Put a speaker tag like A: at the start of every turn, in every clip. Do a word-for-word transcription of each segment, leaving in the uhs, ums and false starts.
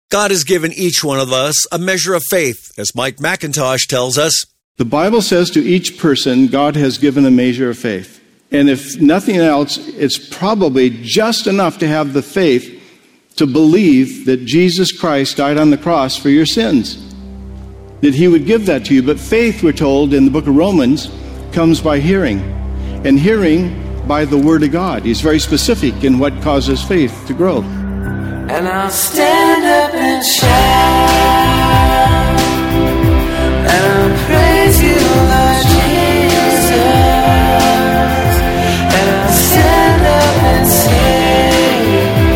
A: God has given each one of us a measure of faith, as Mike McIntosh tells us.
B: The Bible says to each person, God has given a measure of faith. And if nothing else, it's probably just enough to have the faith to believe that Jesus Christ died on the cross for your sins, that he would give that to you. But faith, we're told in the book of Romans, comes by hearing, and hearing by the Word of God. He's very specific in what causes faith to grow.
C: And I'll stand up and shout, and I'll praise you, Lord Jesus. And I'll stand up and sing,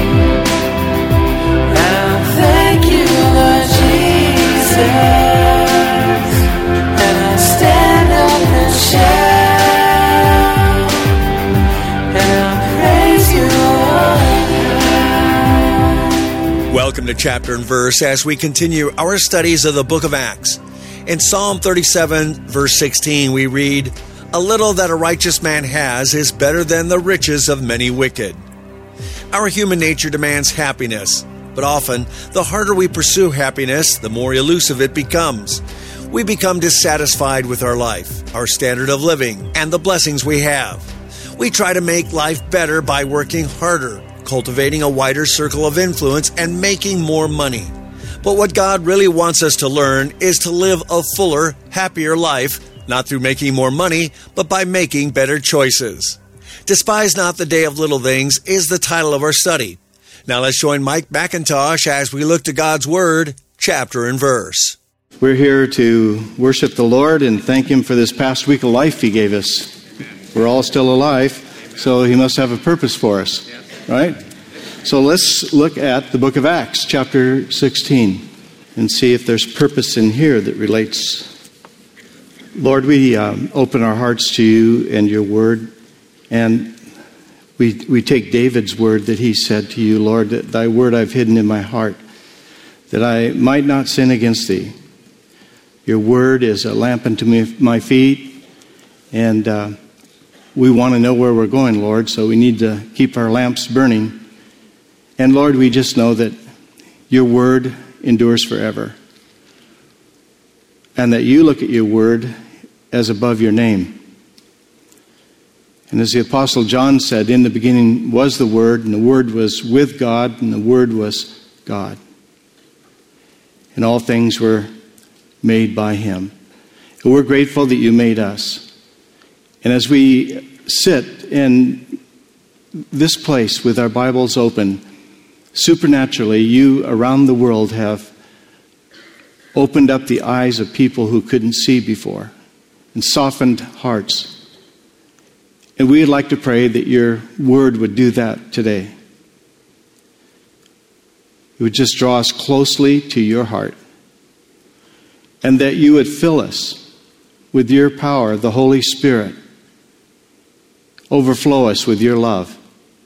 C: and I'll thank you, Lord Jesus. And I'll stand up and shout, and I'll praise you, Lord.
A: Welcome to Chapter and Verse as we continue our studies of the book of Acts. In Psalm thirty-seven, verse sixteen, we read, "A little that a righteous man has is better than the riches of many wicked." Our human nature demands happiness, but often the harder we pursue happiness, the more elusive it becomes. We become dissatisfied with our life, our standard of living, and the blessings we have. We try to make life better by working harder, cultivating a wider circle of influence, and making more money. But what God really wants us to learn is to live a fuller, happier life, not through making more money, but by making better choices. Despise not the day of little things is the title of our study. Now let's join Mike McIntosh as we look to God's Word, chapter and verse.
B: We're here to worship the Lord and thank Him for this past week of life He gave us. We're all still alive, so He must have a purpose for us. Right? So let's look at the book of Acts, chapter sixteen, and see if there's purpose in here that relates. Lord, we um, open our hearts to you and your word, and we we take David's word that he said to you, Lord, that thy word I've hidden in my heart, that I might not sin against thee. Your word is a lamp unto me, my feet, and uh, we want to know where we're going, Lord, so we need to keep our lamps burning. And Lord, we just know that your word endures forever, and that you look at your word as above your name. And as the Apostle John said, in the beginning was the Word, and the Word was with God, and the Word was God. And all things were made by Him. And we're grateful that you made us. And as we sit in this place with our Bibles open, supernaturally, you around the world have opened up the eyes of people who couldn't see before and softened hearts. And we'd like to pray that your word would do that today. It would just draw us closely to your heart. And that you would fill us with your power, the Holy Spirit. Overflow us with your love.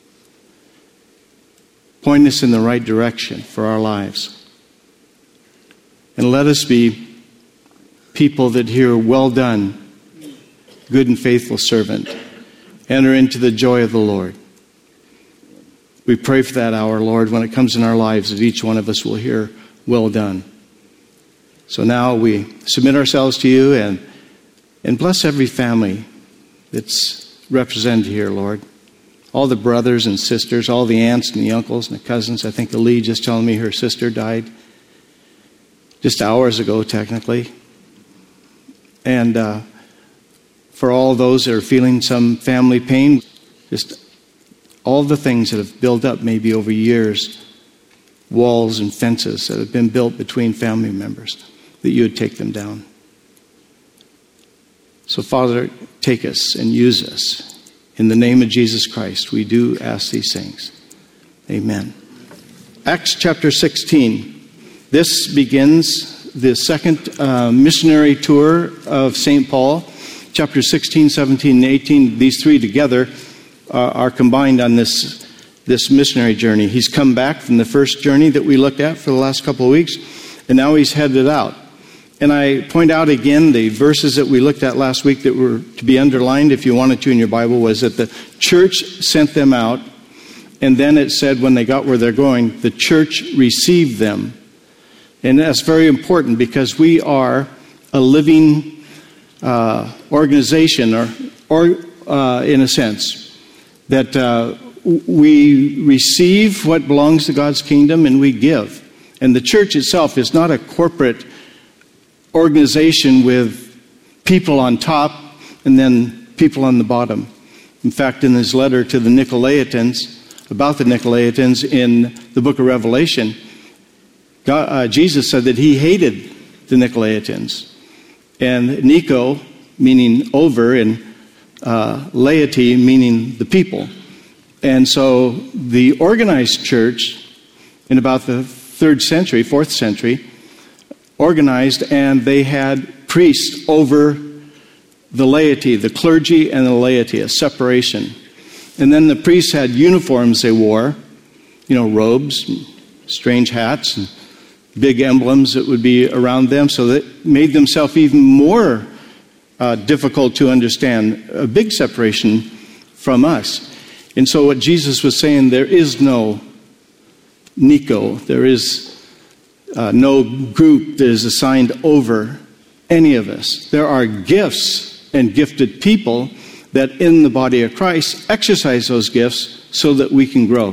B: Point us in the right direction for our lives. And let us be people that hear, well done, good and faithful servant. Enter into the joy of the Lord. We pray for that hour, Lord, when it comes in our lives, that each one of us will hear, well done. So now we submit ourselves to you and, and bless every family that's represented here, Lord. All the brothers and sisters, all the aunts and the uncles and the cousins. I think Lee just telling me her sister died just hours ago, technically. And uh, for all those that are feeling some family pain, just all the things that have built up maybe over years, walls and fences that have been built between family members, that you would take them down. So, Father, take us and use us. In the name of Jesus Christ, we do ask these things. Amen. Acts chapter sixteen. This begins the second uh, missionary tour of Saint Paul. Chapter sixteen, seventeen, and eighteen, these three together uh, are combined on this, this missionary journey. He's come back from the first journey that we looked at for the last couple of weeks, and now he's headed out. And I point out again the verses that we looked at last week that were to be underlined, if you wanted to in your Bible, was that the church sent them out, and then it said when they got where they're going, the church received them And that's very important because we are a living uh, organization, or, or uh, in a sense, that uh, we receive what belongs to God's kingdom and we give. And the church itself is not a corporate organization with people on top and then people on the bottom. In fact, in his letter to the Nicolaitans, about the Nicolaitans in the book of Revelation, God, uh, Jesus said that he hated the Nicolaitans. And Nico, meaning over, and uh, laity, meaning the people. And so the organized church in about the third century, fourth century, organized, and they had priests over the laity, the clergy and the laity, a separation. And then the priests had uniforms they wore, you know, robes, strange hats, and big emblems that would be around them, so that made themselves even more uh, difficult to understand, a big separation from us. And so what Jesus was saying, there is no Nico, there is uh, no group that is assigned over any of us. There are gifts and gifted people that in the body of Christ exercise those gifts so that we can grow.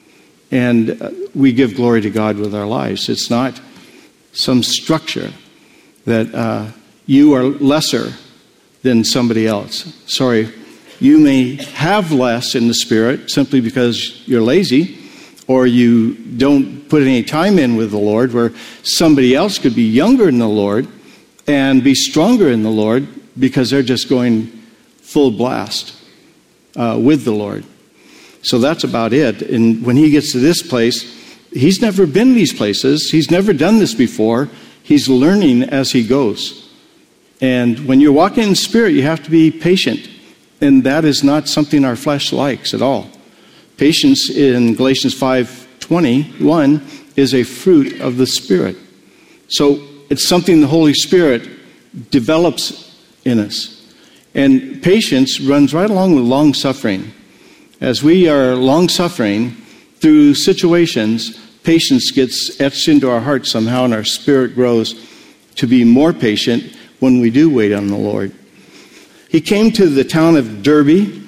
B: And uh, we give glory to God with our lives. It's not some structure that uh, you are lesser than somebody else. Sorry, you may have less in the Spirit simply because you're lazy or you don't put any time in with the Lord, where somebody else could be younger in the Lord and be stronger in the Lord because they're just going full blast uh, with the Lord. So that's about it. And when he gets to this place, he's never been these places. He's never done this before. He's learning as he goes. And when you're walking in the Spirit, you have to be patient. And that is not something our flesh likes at all. Patience in Galatians five twenty-one is a fruit of the Spirit. So it's something the Holy Spirit develops in us. And patience runs right along with long-suffering. As we are long-suffering through situations, patience gets etched into our hearts somehow, and our spirit grows to be more patient when we do wait on the Lord. He came to the town of Derbe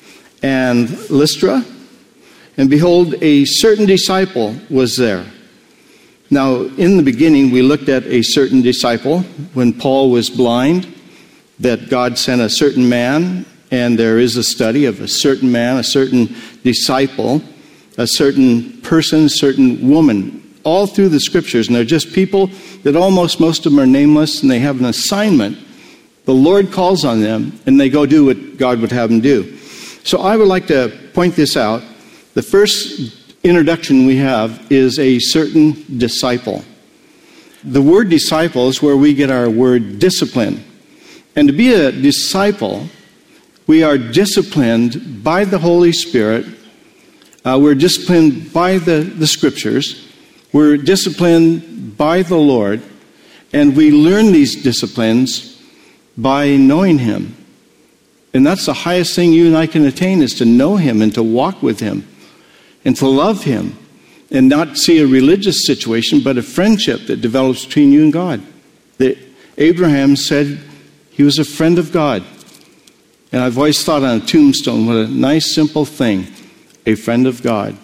B: and Lystra, and behold, a certain disciple was there. Now, in the beginning, we looked at a certain disciple when Paul was blind, that God sent a certain man. And there is a study of a certain man, a certain disciple, a certain person, a certain woman, all through the Scriptures. And they're just people that almost most of them are nameless, and they have an assignment. The Lord calls on them, and they go do what God would have them do. So I would like to point this out. The first introduction we have is a certain disciple. The word disciple is where we get our word discipline. And to be a disciple, we are disciplined by the Holy Spirit. Uh, we're disciplined by the, the Scriptures. We're disciplined by the Lord. And we learn these disciplines by knowing Him. And that's the highest thing you and I can attain, is to know Him and to walk with Him and to love Him and not see a religious situation, but a friendship that develops between you and God. That Abraham said he was a friend of God. And I've always thought on a tombstone, what a nice, simple thing. A friend of God.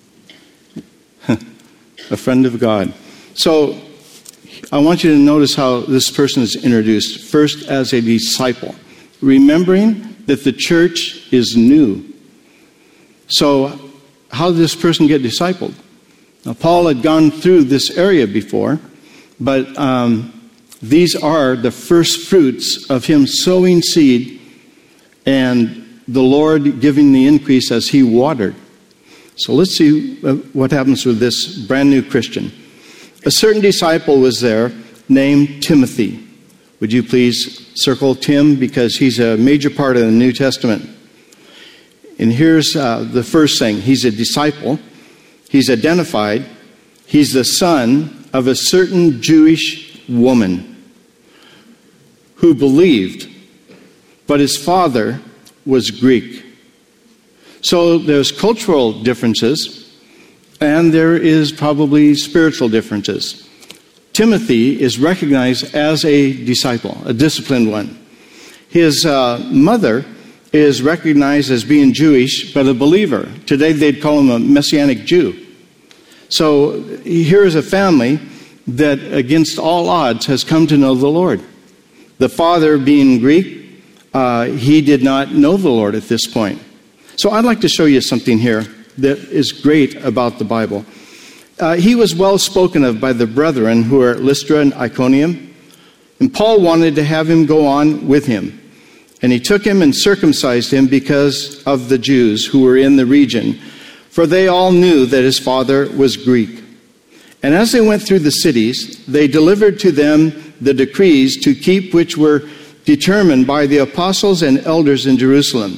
B: A friend of God. So, I want you to notice how this person is introduced. First, as a disciple. Remembering that the church is new. So, how did this person get discipled? Now, Paul had gone through this area before, but um, these are the first fruits of him sowing seed and the Lord giving the increase as he watered. So let's see what happens with this brand new Christian. A certain disciple was there named Timothy. Would you please circle Tim, because he's a major part of the New Testament. And here's uh, the first thing. He's a disciple. He's identified. He's the son of a certain Jewish woman who believed, but his father was Greek. So there's cultural differences, and there is probably spiritual differences. Timothy is recognized as a disciple, a disciplined one. His uh, mother is recognized as being Jewish, but a believer. Today they'd call him a Messianic Jew. So here is a family that, against all odds, has come to know the Lord. The father, being Greek, uh, he did not know the Lord at this point. So I'd like to show you something here that is great about the Bible. Uh, he was well spoken of by the brethren who are at Lystra and Iconium, and Paul wanted to have him go on with him. And he took him and circumcised him because of the Jews who were in the region, for they all knew that his father was Greek. And as they went through the cities, they delivered to them the decrees to keep, which were determined by the apostles and elders in Jerusalem.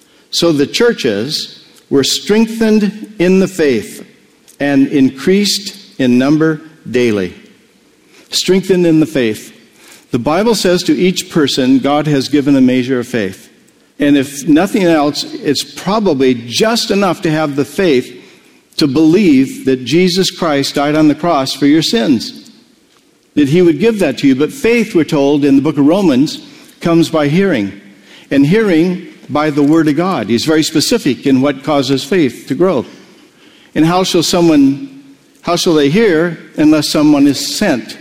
B: So the churches were strengthened in the faith and increased in number daily. Strengthened in the faith. The Bible says to each person, God has given a measure of faith. And if nothing else, it's probably just enough to have the faith to believe that Jesus Christ died on the cross for your sins. That he would give that to you. But faith, we're told in the book of Romans, comes by hearing. And hearing by the word of God. He's very specific in what causes faith to grow. And how shall someone, how shall they hear unless someone is sent?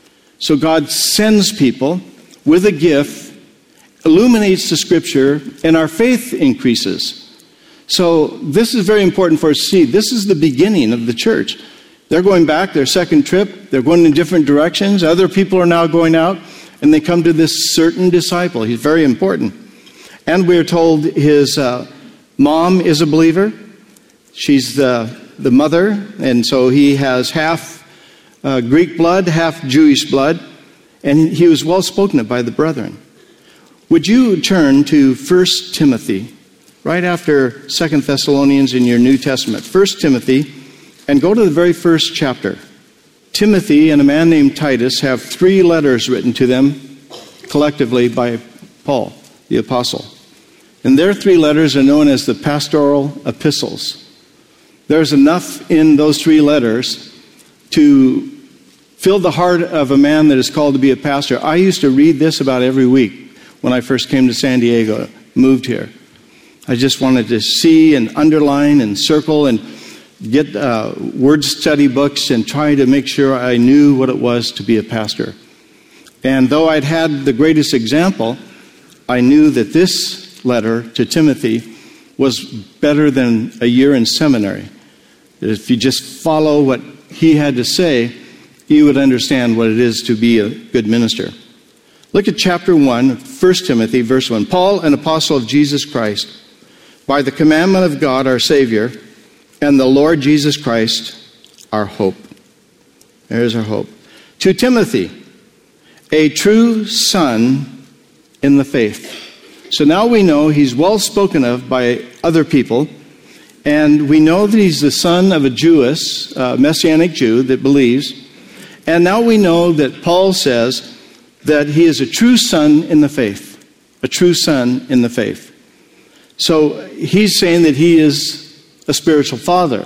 B: So God sends people with a gift, illuminates the scripture, and our faith increases. So this is very important for us to see. This is the beginning of the church. They're going back, their second trip. They're going in different directions. Other people are now going out, and they come to this certain disciple. He's very important. And we are told his uh, mom is a believer. She's the, the mother, and so he has half uh, Greek blood, half Jewish blood, and he was well spoken of by the brethren. Would you turn to First Timothy, right after Second Thessalonians in your New Testament, First Timothy, and go to the very first chapter. Timothy and a man named Titus have three letters written to them collectively by Paul, the apostle. And their three letters are known as the pastoral epistles. There's enough in those three letters to fill the heart of a man that is called to be a pastor. I used to read this about every week when I first came to San Diego, moved here. I just wanted to see and underline and circle and get uh, word study books and try to make sure I knew what it was to be a pastor. And though I'd had the greatest example, I knew that this letter to Timothy was better than a year in seminary. If you just follow what he had to say, you would understand what it is to be a good minister. Look at chapter one, First Timothy, verse one. Paul, an apostle of Jesus Christ, by the commandment of God our Savior, and the Lord Jesus Christ, our hope. There's our hope. To Timothy, a true son in the faith. So now we know he's well spoken of by other people, and we know that he's the son of a Jewish, uh, Messianic Jew that believes. And now we know that Paul says that he is a true son in the faith. A true son in the faith. So he's saying that he is a spiritual father.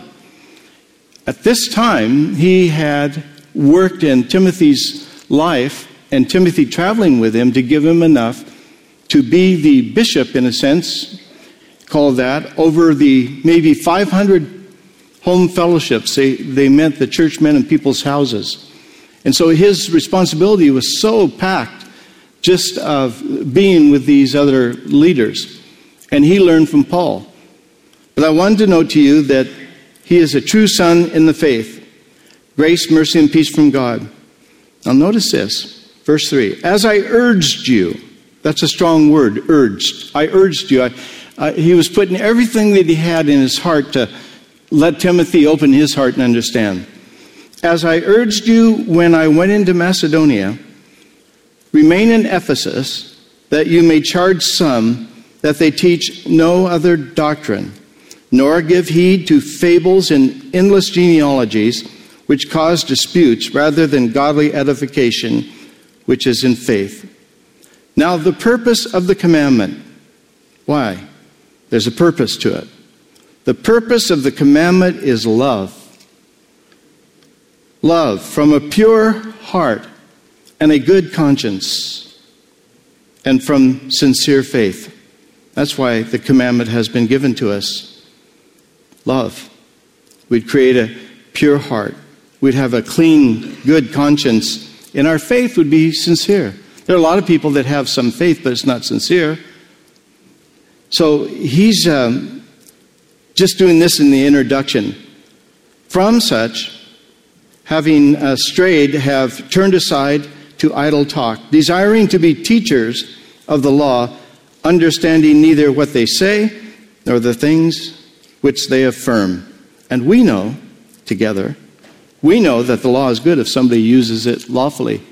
B: At this time, he had worked in Timothy's life and Timothy traveling with him to give him enough to be the bishop, in a sense, called that, over the maybe five hundred home fellowships. They, they meant the churchmen and people's houses. And so his responsibility was so packed just of being with these other leaders. And he learned from Paul. But I wanted to note to you that he is a true son in the faith. Grace, mercy, and peace from God. Now notice this, verse three. As I urged you, that's a strong word, urged. I urged you. I, I, he was putting everything that he had in his heart to let Timothy open his heart and understand. As I urged you when I went into Macedonia, remain in Ephesus, that you may charge some that they teach no other doctrine, nor give heed to fables and endless genealogies, which cause disputes rather than godly edification, which is in faith. Now the purpose of the commandment. Why? There's a purpose to it. The purpose of the commandment is love. Love from a pure heart and a good conscience, and from sincere faith. That's why the commandment has been given to us. Love. We'd create a pure heart. We'd have a clean, good conscience. And our faith would be sincere. There are a lot of people that have some faith, but it's not sincere. So he's um, just doing this in the introduction. From such, having uh, strayed, have turned aside to idle talk, desiring to be teachers of the law, understanding neither what they say nor the things which they affirm. And we know, together, we know that the law is good if somebody uses it lawfully.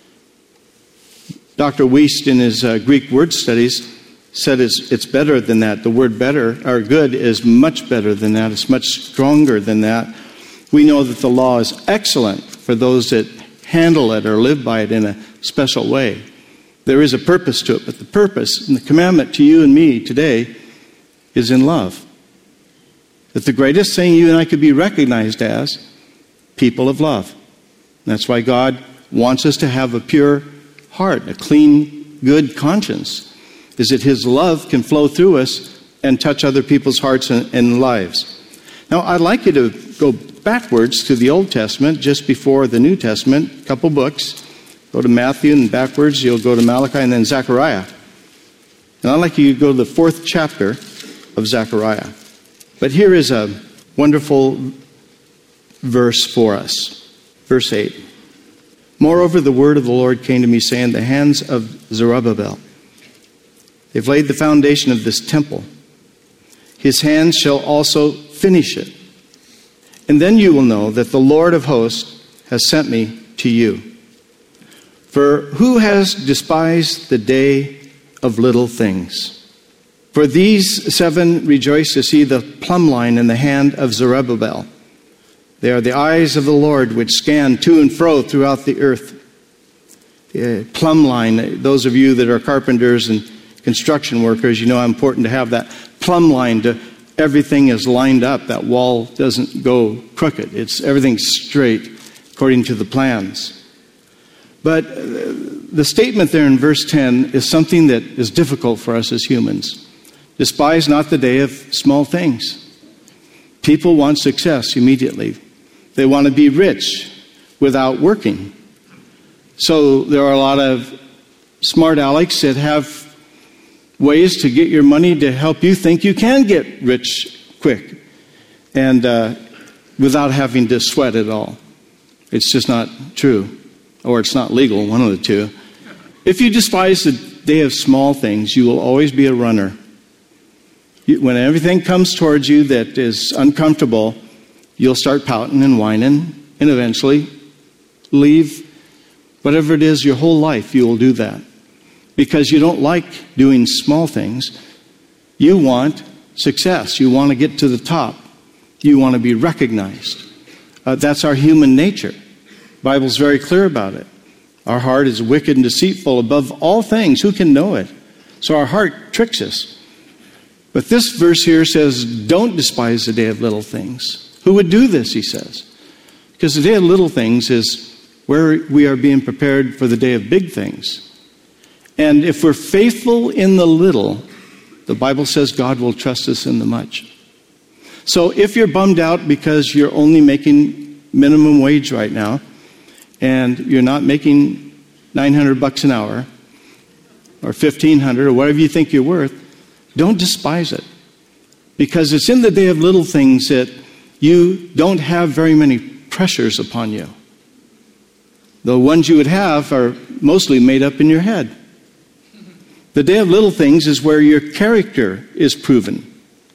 B: Doctor Wiest, in his uh, Greek word studies, said it's, it's better than that. The word better, or good, is much better than that. It's much stronger than that. We know that the law is excellent for those that handle it or live by it in a special way. There is a purpose to it, but the purpose and the commandment to you and me today is in love. That the greatest thing you and I could be recognized as people of love. And that's why God wants us to have a pure heart, a clean, good conscience, is that His love can flow through us and touch other people's hearts and, and lives. Now, I'd like you to go backwards to the Old Testament, just before the New Testament, a couple books. Go to Matthew, and backwards you'll go to Malachi and then Zechariah. And I'd like you to go to the fourth chapter of Zechariah. But here is a wonderful verse for us. Verse eight. Moreover, the word of the Lord came to me, saying, the hands of Zerubbabel, they've laid the foundation of this temple. His hands shall also finish it. And then you will know that the Lord of hosts has sent me to you. For who has despised the day of little things? For these seven rejoice to see the plumb line in the hand of Zerubbabel. They are the eyes of the Lord which scan to and fro throughout the earth. The plumb line, those of you that are carpenters and construction workers, you know how important to have that plumb line. To everything is lined up. That wall doesn't go crooked. It's everything's straight according to the plans. But the statement there in verse ten is something that is difficult for us as humans. Despise not the day of small things. People want success immediately. They want to be rich without working. So there are a lot of smart alecks that have ways to get your money to help you think you can get rich quick and uh, without having to sweat at all. It's just not true. Or it's not legal, one of the two. If you despise the day of small things, you will always be a runner. You, when everything comes towards you that is uncomfortable, you'll start pouting and whining, and eventually leave whatever it is your whole life, you will do that. Because you don't like doing small things. You want success. You want to get to the top. You want to be recognized. Uh, that's our human nature. The Bible's very clear about it. Our heart is wicked and deceitful above all things. Who can know it? So our heart tricks us. But this verse here says, don't despise the day of little things. Who would do this, he says? Because the day of little things is where we are being prepared for the day of big things. And if we're faithful in the little, the Bible says God will trust us in the much. So if you're bummed out because you're only making minimum wage right now, and you're not making nine hundred bucks an hour, or fifteen hundred, or whatever you think you're worth, don't despise it. Because it's in the day of little things that you don't have very many pressures upon you. The ones you would have are mostly made up in your head. The day of little things is where your character is proven.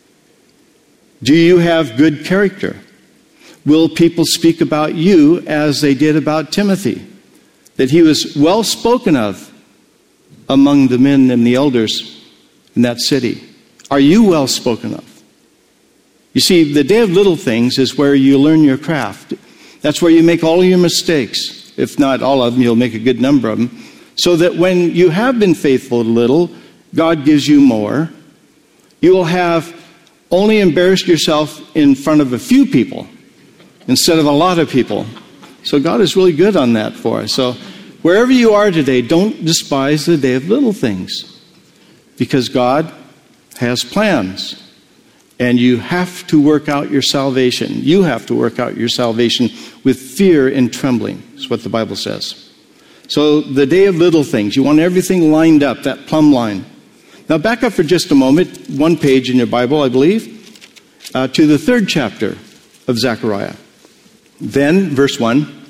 B: Do you have good character? Will people speak about you as they did about Timothy? That he was well spoken of among the men and the elders in that city. Are you well spoken of? You see, the day of little things is where you learn your craft. That's where you make all your mistakes. If not all of them, you'll make a good number of them. So that when you have been faithful to little, God gives you more. You will have only embarrassed yourself in front of a few people instead of a lot of people. So God is really good on that for us. So wherever you are today, don't despise the day of little things, because God has plans. And you have to work out your salvation. You have to work out your salvation with fear and trembling, is what the Bible says. So the day of little things, you want everything lined up, that plumb line. Now back up for just a moment, one page in your Bible, I believe, uh, to the third chapter of Zechariah. Then, verse one,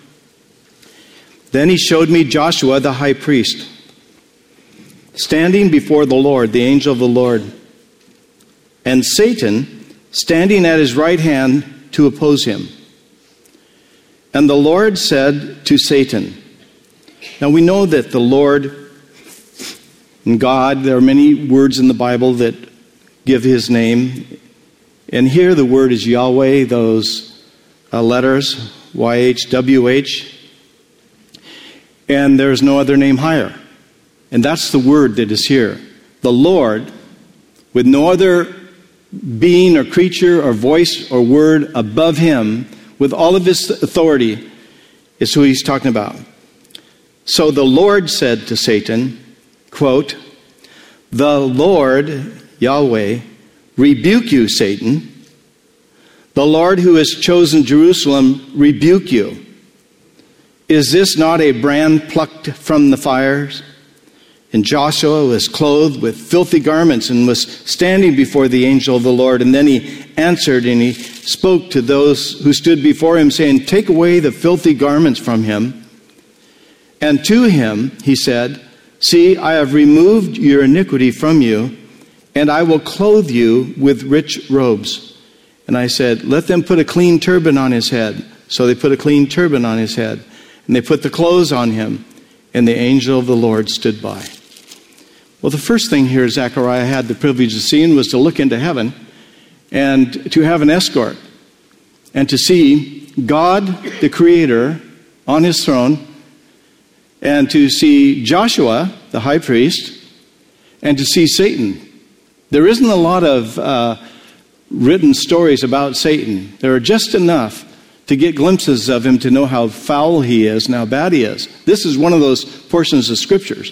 B: then he showed me Joshua the high priest, standing before the Lord, the angel of the Lord, and Satan standing at his right hand to oppose him. And the Lord said to Satan, now we know that the Lord and God, there are many words in the Bible that give his name. And here the word is Yahweh, those uh, letters, Y H W H. And there is no other name higher. And that's the word that is here. The Lord, with no other being or creature or voice or word above him, with all of his authority, is who he's talking about. So the Lord said to Satan, quote, the Lord, Yahweh, rebuke you, Satan. The Lord who has chosen Jerusalem rebuke you. Is this not a brand plucked from the fires? And Joshua was clothed with filthy garments and was standing before the angel of the Lord. And then he answered and he spoke to those who stood before him, saying, take away the filthy garments from him. And to him he said, see, I have removed your iniquity from you, and I will clothe you with rich robes. And I said, let them put a clean turban on his head. So they put a clean turban on his head, and they put the clothes on him, and the angel of the Lord stood by. Well, the first thing here Zechariah had the privilege of seeing was to look into heaven and to have an escort and to see God, the Creator, on his throne, and to see Joshua, the high priest, and to see Satan. There isn't a lot of uh, written stories about Satan. There are just enough to get glimpses of him to know how foul he is and how bad he is. This is one of those portions of scriptures.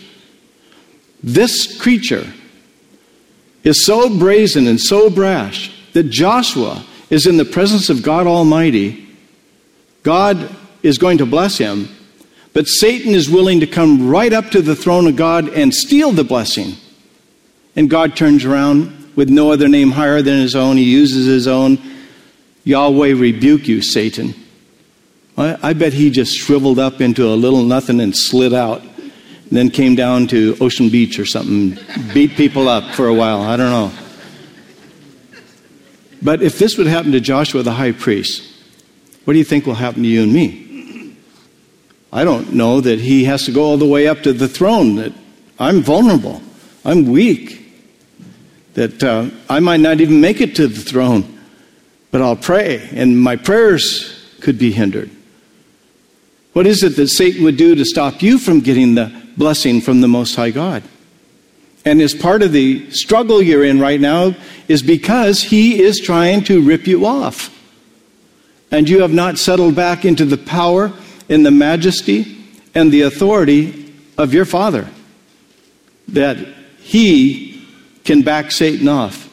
B: This creature is so brazen and so brash that Joshua is in the presence of God Almighty. God is going to bless him, but Satan is willing to come right up to the throne of God and steal the blessing. And God turns around with no other name higher than his own. He uses his own. Yahweh rebuke you, Satan. I, I bet he just shriveled up into a little nothing and slid out. And then came down to Ocean Beach or something, beat people up for a while. I don't know. But if this would happen to Joshua the high priest, what do you think will happen to you and me? I don't know that he has to go all the way up to the throne. That I'm vulnerable. I'm weak. That uh, I might not even make it to the throne. But I'll pray, and my prayers could be hindered. What is it that Satan would do to stop you from getting the blessing from the Most High God? And as part of the struggle you're in right now is because he is trying to rip you off. And you have not settled back into the power and the majesty and the authority of your Father. That he can back Satan off.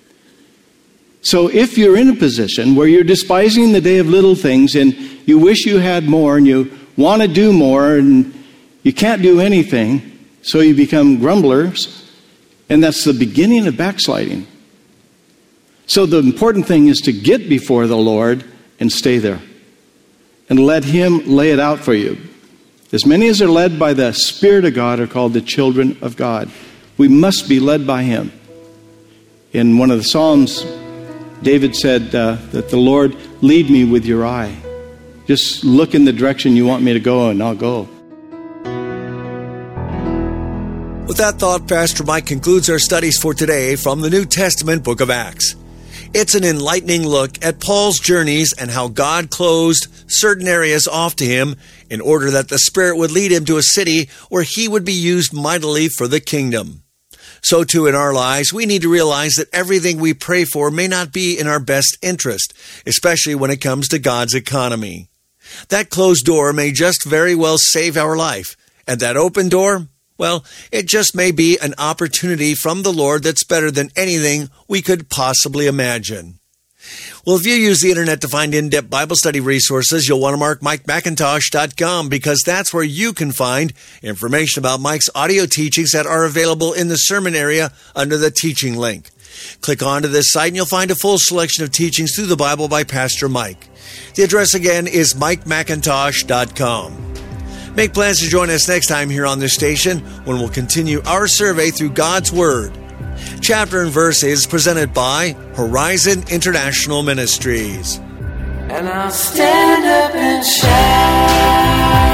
B: So if you're in a position where you're despising the day of little things and you wish you had more and you want to do more and you can't do anything, so you become grumblers, and that's the beginning of backsliding. So the important thing is to get before the Lord and stay there and let him lay it out for you. As many as are led by the Spirit of God are called the children of God. We must be led by him. In one of the Psalms, David said uh, that the Lord lead me with your eye. Just look in the direction you want me to go and I'll go.
A: With that thought, Pastor Mike concludes our studies for today from the New Testament book of Acts. It's an enlightening look at Paul's journeys and how God closed certain areas off to him in order that the Spirit would lead him to a city where he would be used mightily for the kingdom. So too in our lives, we need to realize that everything we pray for may not be in our best interest, especially when it comes to God's economy. That closed door may just very well save our life. And that open door, well, it just may be an opportunity from the Lord that's better than anything we could possibly imagine. Well, if you use the internet to find in-depth Bible study resources, you'll want to mark Mike Macintosh dot com because that's where you can find information about Mike's audio teachings that are available in the sermon area under the teaching link. Click onto this site and you'll find a full selection of teachings through the Bible by Pastor Mike. The address again is Mike Macintosh dot com. Make plans to join us next time here on this station when we'll continue our survey through God's Word. Chapter and Verse is presented by Horizon International Ministries.
C: And I'll stand up and shout.